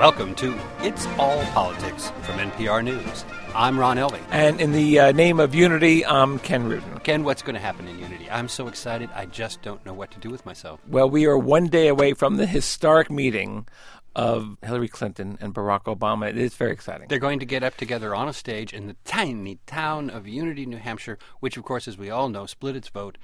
Welcome to It's All Politics from NPR News. I'm Ron Elving. And in the name of unity, I'm Ken Rudin. Ken, what's going to happen in Unity? I'm so excited, I just don't know what to do with myself. Well, we are one day away from the historic meeting of Hillary Clinton and Barack Obama. It is very exciting. They're going to get up together on a stage in the tiny town of Unity, New Hampshire, which, of course, as we all know, split its vote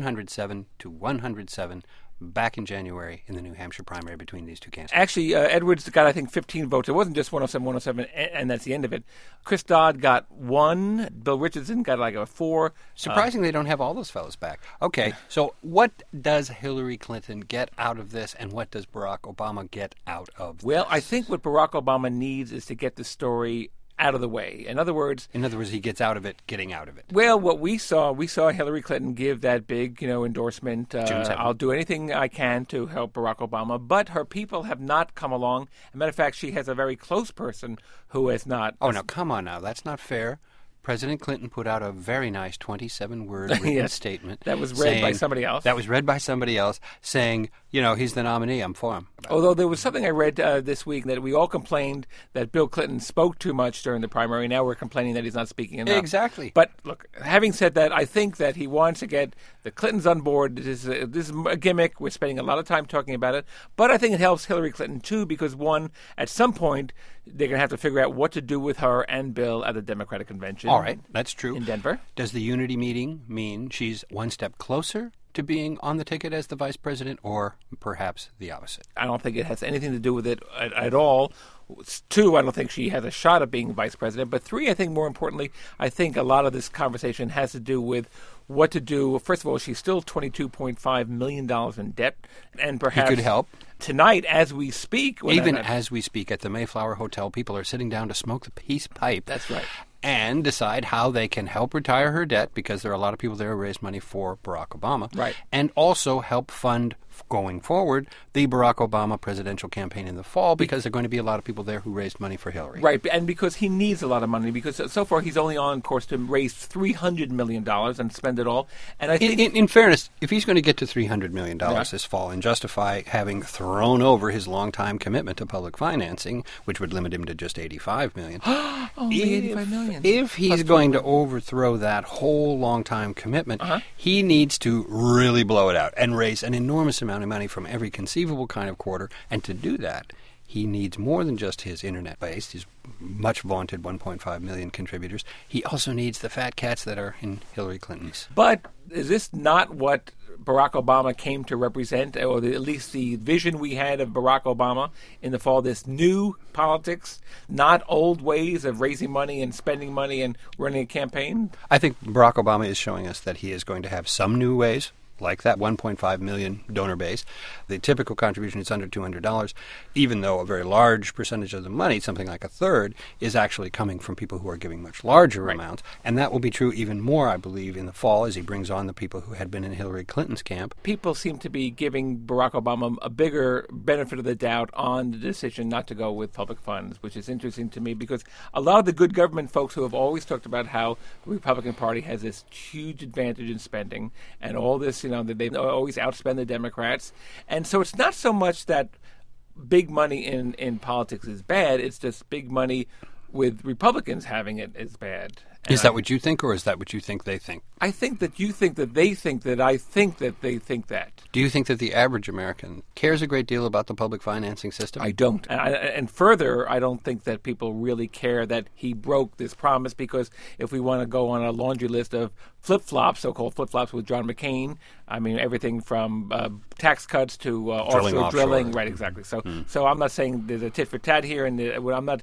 107 to 107 back in January in the New Hampshire primary between these two candidates. Actually, Edwards got, I think, 15 votes. It wasn't just 107, 107, and that's the end of it. Chris Dodd got 1. Bill Richardson got like a 4. Surprising they don't have all those fellows back. Okay, so what does Hillary Clinton get out of this, and what does Barack Obama get out of this? Well, I think what Barack Obama needs is to get the story out of the way. In other words, he gets out of it, getting out of it. Well, what we saw Hillary Clinton give that big, endorsement. I'll do anything I can to help Barack Obama, but her people have not come along. As a matter of fact, she has a very close person who has not. Oh, now, come on now. That's not fair. President Clinton put out a very nice 27-word written yes, statement. That was read by somebody else. That was read by somebody else saying, he's the nominee. I'm for him. Although there was something I read this week that we all complained that Bill Clinton spoke too much during the primary. Now we're complaining that he's not speaking enough. Exactly. But look, having said that, I think that he wants to get the Clintons on board. This is a gimmick. We're spending a lot of time talking about it. But I think it helps Hillary Clinton, too, because, one, at some point, they're going to have to figure out what to do with her and Bill at the Democratic Convention. All right, that's true. In Denver. Does the unity meeting mean she's one step closer to being on the ticket as the vice president, or perhaps the opposite? I don't think it has anything to do with it at all. 2, I don't think she has a shot at being vice president. But 3, I think more importantly, I think a lot of this conversation has to do with what to do. First of all, she's still $22.5 million in debt. And perhaps he could help. Tonight, as we speak. As we speak at the Mayflower Hotel, people are sitting down to smoke the peace pipe. That's right. And decide how they can help retire her debt, because there are a lot of people there who raise money for Barack Obama. Right. And also help fund, going forward, the Barack Obama presidential campaign in the fall, because there are going to be a lot of people there who raised money for Hillary. Right, and because he needs a lot of money, because so far he's only on course to raise $300 million and spend it all. And I think, in fairness, if he's going to get to $300 million this fall and justify having thrown over his longtime commitment to public financing, which would limit him to just $85 million. Only $85 million. If he's going to overthrow that whole long-time commitment, he needs to really blow it out and raise an enormous amount of money from every conceivable kind of quarter. And to do that, he needs more than just his internet base, his much vaunted 1.5 million contributors. He also needs the fat cats that are in Hillary Clinton's. But is this not what Barack Obama came to represent, or at least the vision we had of Barack Obama in the fall, this new politics, not old ways of raising money and spending money and running a campaign? I think Barack Obama is showing us that he is going to have some new ways, like that 1.5 million donor base. The typical contribution is under $200, even though a very large percentage of the money, something like a third, is actually coming from people who are giving much larger amounts. And that will be true even more, I believe, in the fall as he brings on the people who had been in Hillary Clinton's camp. People seem to be giving Barack Obama a bigger benefit of the doubt on the decision not to go with public funds, which is interesting to me because a lot of the good government folks who have always talked about how the Republican Party has this huge advantage in spending and all this, that they always outspend the Democrats. And so it's not so much that big money in politics is bad, it's just big money with Republicans having it is bad. And is that what you think, or is that what you think they think? I think that you think that they think that I think that they think that. Do you think that the average American cares a great deal about the public financing system? I don't. And further, I don't think that people really care that he broke this promise, because if we want to go on a laundry list of flip-flops, so-called flip-flops with John McCain, I mean, everything from tax cuts to offshore drilling. Right, exactly. So I'm not saying there's a tit for tat here, and I'm not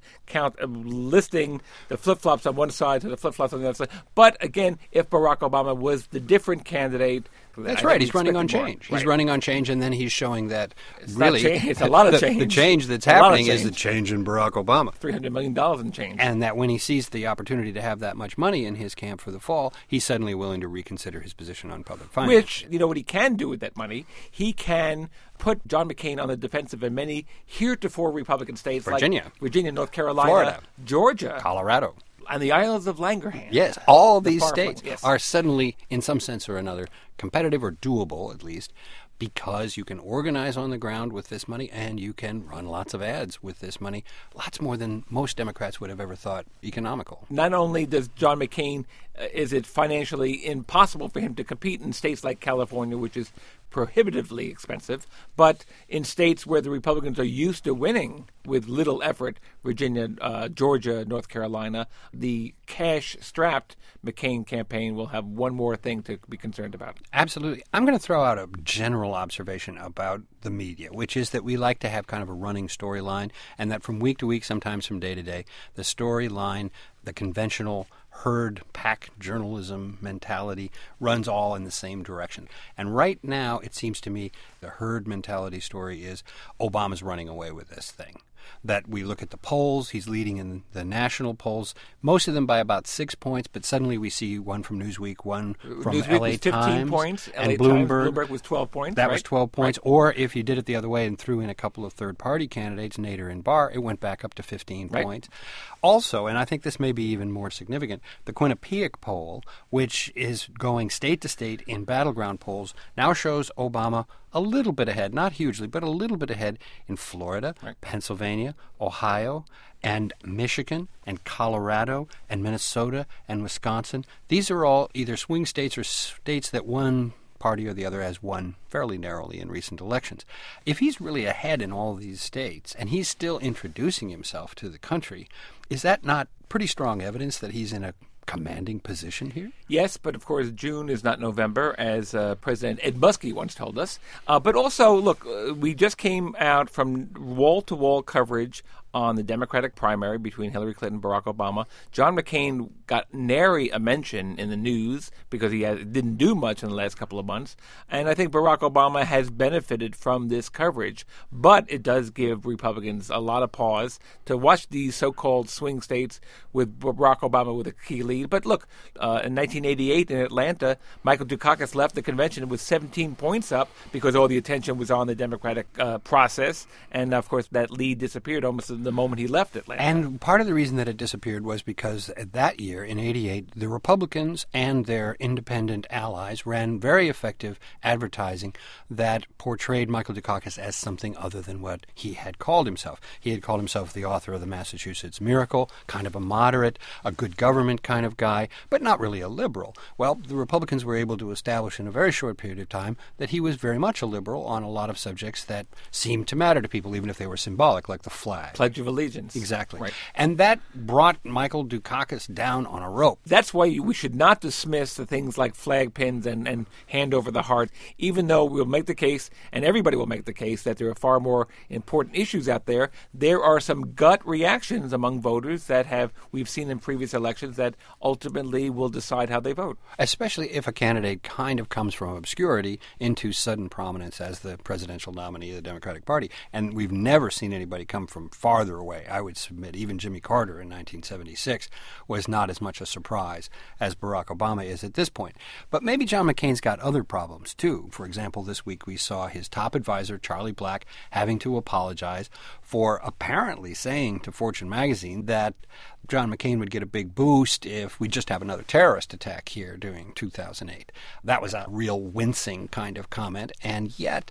listing the flip-flops on one side to the flip-flops on the other side. But again, if Barack Obama was the different candidate, that's right. He's running on change. He's running on change, and then he's showing that it's a lot of change. The change that's happening is the change in Barack Obama. $300 million in change. And that when he sees the opportunity to have that much money in his camp for the fall, he's suddenly willing to reconsider his position on public finance. Which, what he can do with that money, he can put John McCain on the defensive in many heretofore Republican states Virginia, like Virginia, North Carolina, Florida, Georgia, Colorado. And the Isles of Langerhans. Yes, all these states are suddenly, in some sense or another, competitive or doable, at least, because you can organize on the ground with this money and you can run lots of ads with this money, lots more than most Democrats would have ever thought economical. Not only does John McCain, is it financially impossible for him to compete in states like California, which is prohibitively expensive, but in states where the Republicans are used to winning with little effort, Virginia, Georgia, North Carolina, the cash-strapped McCain campaign will have one more thing to be concerned about. Absolutely. I'm going to throw out a general observation about the media, which is that we like to have kind of a running storyline, and that from week to week, sometimes from day to day, the storyline, the conventional herd pack journalism mentality runs all in the same direction. And right now, it seems to me, the herd mentality story is Obama's running away with this thing. That we look at the polls, he's leading in the national polls, most of them by about 6 points, but suddenly we see one from Newsweek, one from Newsweek LA was 15 Times, points, and LA Bloomberg. Times, Bloomberg was 12 points. That right? was 12 points. Right. Or if you did it the other way and threw in a couple of third-party candidates, Nader and Barr, it went back up to 15 Right. points. Also, and I think this may be even more significant, the Quinnipiac poll, which is going state to state in battleground polls, now shows Obama a little bit ahead, not hugely, but a little bit ahead in Florida, Right. Pennsylvania, Ohio, and Michigan, and Colorado, and Minnesota, and Wisconsin. These are all either swing states or states that one party or the other has won fairly narrowly in recent elections. If he's really ahead in all these states, and he's still introducing himself to the country, is that not pretty strong evidence that he's in a commanding position here? Yes, but of course June is not November, as President Ed Muskie once told us. But also, look, we just came out from wall-to-wall coverage on the Democratic primary between Hillary Clinton and Barack Obama. John McCain got nary a mention in the news because he didn't do much in the last couple of months. And I think Barack Obama has benefited from this coverage. But it does give Republicans a lot of pause to watch these so-called swing states with Barack Obama with a key lead. But look, in 1988 in Atlanta, Michael Dukakis left the convention with 17 points up because all the attention was on the Democratic process. And, of course, that lead disappeared almost the moment he left Atlanta. And part of the reason that it disappeared was because that year, in 88, the Republicans and their independent allies ran very effective advertising that portrayed Michael Dukakis as something other than what he had called himself. He had called himself the author of the Massachusetts Miracle, kind of a moderate, a good government kind of guy, but not really a liberal. Well, the Republicans were able to establish in a very short period of time that he was very much a liberal on a lot of subjects that seemed to matter to people, even if they were symbolic, like the flag. Pledge of Allegiance. Exactly. Right. And that brought Michael Dukakis down on a rope. That's why we should not dismiss the things like flag pins and hand over the heart, even though we'll make the case, and everybody will make the case, that there are far more important issues out there. There are some gut reactions among voters that we've seen in previous elections that ultimately will decide how they vote. Especially if a candidate kind of comes from obscurity into sudden prominence as the presidential nominee of the Democratic Party. And we've never seen anybody come from farther away. I would submit even Jimmy Carter in 1976 was not as much a surprise as Barack Obama is at this point. But maybe John McCain's got other problems, too. For example, this week we saw his top advisor, Charlie Black, having to apologize for apparently saying to Fortune magazine that John McCain would get a big boost if we just have another terrorist attack here during 2008. That was a real wincing kind of comment, and yet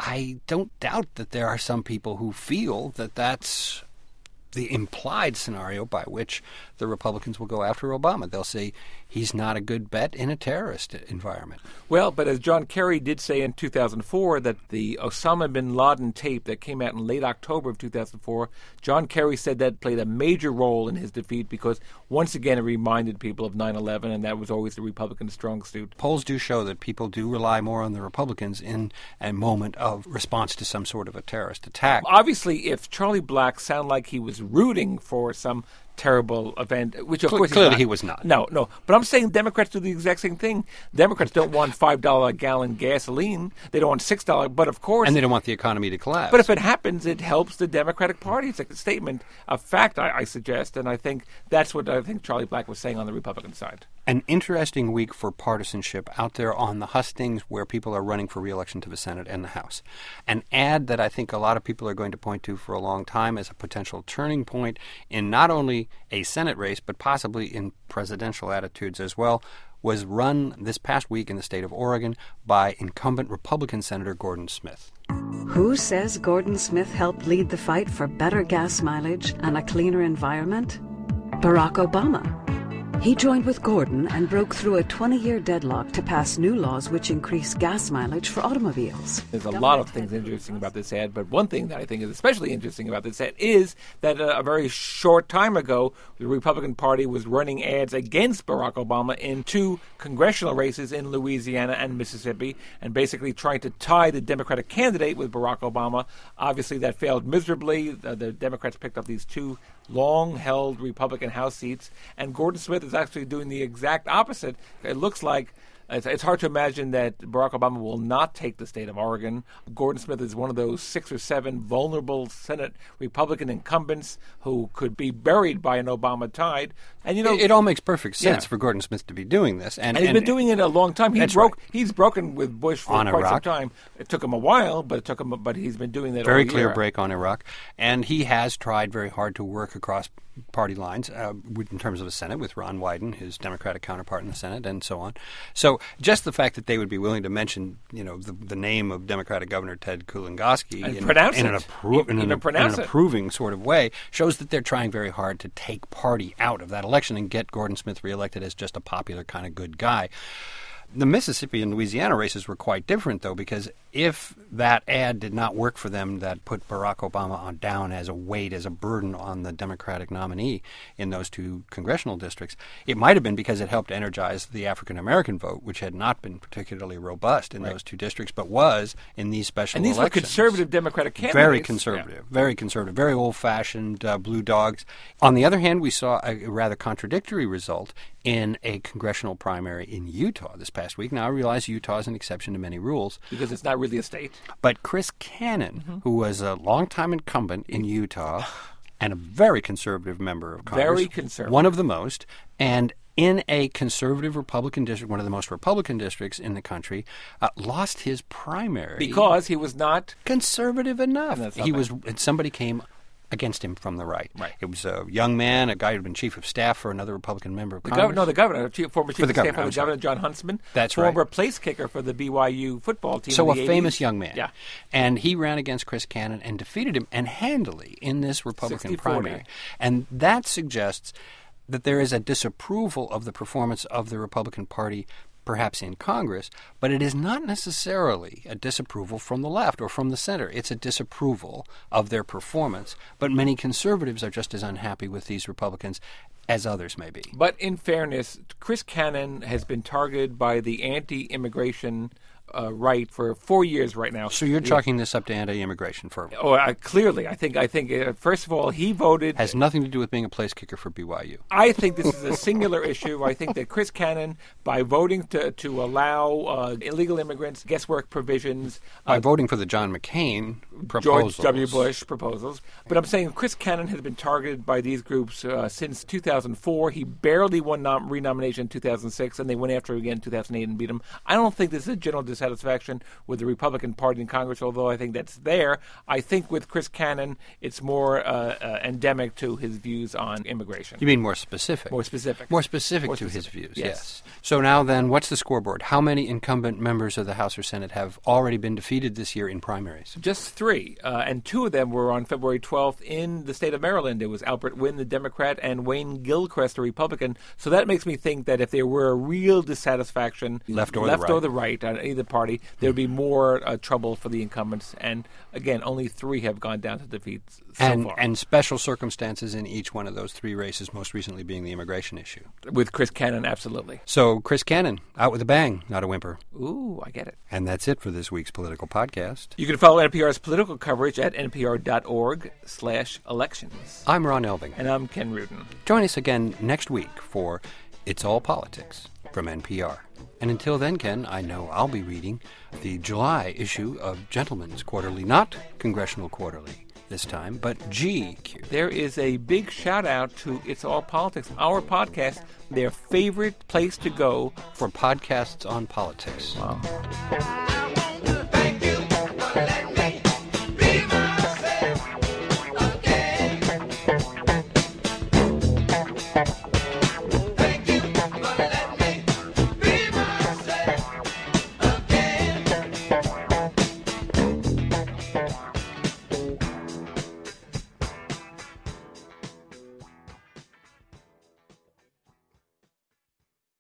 I don't doubt that there are some people who feel that that's the implied scenario by which the Republicans will go after Obama. They'll say he's not a good bet in a terrorist environment. Well, but as John Kerry did say in 2004, that the Osama bin Laden tape that came out in late October of 2004, John Kerry said that played a major role in his defeat because once again it reminded people of 9/11, and that was always the Republican strong suit. Polls do show that people do rely more on the Republicans in a moment of response to some sort of a terrorist attack. Obviously, if Charlie Black sounded like he was rooting for some terrible event, which of course clearly he was not. No. But I'm saying Democrats do the exact same thing. Democrats don't want $5 a gallon gasoline. They don't want $6, but of course... And they don't want the economy to collapse. But if it happens, it helps the Democratic Party. It's a statement of fact, I suggest, and I think that's what I think Charlie Black was saying on the Republican side. An interesting week for partisanship out there on the hustings where people are running for re-election to the Senate and the House. An ad that I think a lot of people are going to point to for a long time as a potential turning point in not only a Senate race, but possibly in presidential attitudes as well, was run this past week in the state of Oregon by incumbent Republican Senator Gordon Smith. Who says Gordon Smith helped lead the fight for better gas mileage and a cleaner environment? Barack Obama. He joined with Gordon and broke through a 20-year deadlock to pass new laws which increase gas mileage for automobiles. There's a lot of things interesting about this ad, but one thing that I think is especially interesting about this ad is that a very short time ago, the Republican Party was running ads against Barack Obama in 2 congressional races in Louisiana and Mississippi, and basically trying to tie the Democratic candidate with Barack Obama. Obviously, that failed miserably. The Democrats picked up these 2 long-held Republican House seats, and Gordon Smith is actually doing the exact opposite. It looks like it's hard to imagine that Barack Obama will not take the state of Oregon. Gordon Smith is one of those 6 or 7 vulnerable Senate Republican incumbents who could be buried by an Obama tide. And it all makes perfect sense for Gordon Smith to be doing this, and he's been doing it a long time. He's broken with Bush for quite some time. It took him a while, but he's been doing that very all year. clear break on Iraq, and he has tried very hard to work across party lines in terms of the Senate with Ron Wyden, his Democratic counterpart in the Senate, and so on. So just the fact that they would be willing to mention, the name of Democratic Governor Ted Kulongoski in an approving sort of way shows that they're trying very hard to take party out of that election and get Gordon Smith reelected as just a popular kind of good guy. The Mississippi and Louisiana races were quite different, though, because if that ad did not work for them, that put Barack Obama down as a weight, as a burden on the Democratic nominee in those 2 congressional districts, it might have been because it helped energize the African-American vote, which had not been particularly robust in those 2 districts, but was in these special elections. And these were conservative Democratic candidates. Very conservative, very old-fashioned blue dogs. On the other hand, we saw a rather contradictory result in a congressional primary in Utah this past week. Now, I realize Utah is an exception to many rules. Because it's not really a state. But Chris Cannon, who was a longtime incumbent in Utah and a very conservative member of Congress. Very conservative. One of the most. And in a conservative Republican district, one of the most Republican districts in the country, lost his primary. Because he was not conservative enough. Somebody came against him from the right. It was a young man, a guy who had been chief of staff for another Republican member of Congress. Former chief of staff for the governor, John Huntsman. That's right. Former place kicker for the BYU football team. So in the 80s. Famous young man. Yeah. And he ran against Chris Cannon and defeated him, and handily, in this Republican 60-40. primary. And that suggests that there is a disapproval of the performance of the Republican Party, perhaps in Congress, but it is not necessarily a disapproval from the left or from the center. It's a disapproval of their performance. But many conservatives are just as unhappy with these Republicans as others may be. But in fairness, Chris Cannon has been targeted by the anti-immigration right for 4 years right now. So you're chalking this up to anti-immigration for? Clearly, I think. First of all, he voted has nothing to do with being a place kicker for BYU. I think this is a singular issue. I think that Chris Cannon, by voting to allow illegal immigrants guesswork provisions, by voting for the John McCain proposals, George W. Bush proposals, but I'm saying Chris Cannon has been targeted by these groups since 2004. He barely won renomination in 2006, and they went after him again in 2008 and beat him. I don't think this is a general dissatisfaction with the Republican Party in Congress, although I think that's there. I think with Chris Cannon, it's more endemic to his views on immigration. You mean more specific? More specific to his views, yes. So now then, what's the scoreboard? How many incumbent members of the House or Senate have already been defeated this year in primaries? Just 3, and 2 of them were on February 12th in the state of Maryland. It was Albert Wynn, the Democrat, and Wayne Gilchrist, the Republican. So that makes me think that if there were a real dissatisfaction, left or the right on either party, there would be more trouble for the incumbents. And again, only 3 have gone down to defeat so far. And special circumstances in each one of those 3 races, most recently being the immigration issue. With Chris Cannon, absolutely. So Chris Cannon, out with a bang, not a whimper. Ooh, I get it. And that's it for this week's Political Podcast. You can follow NPR's political coverage at npr.org/elections. I'm Ron Elving. And I'm Ken Rudin. Join us again next week for It's All Politics from NPR. And until then, Ken, I know I'll be reading the July issue of Gentleman's Quarterly, not Congressional Quarterly this time, but GQ. There is a big shout-out to It's All Politics, our podcast, their favorite place to go for podcasts on politics. Wow.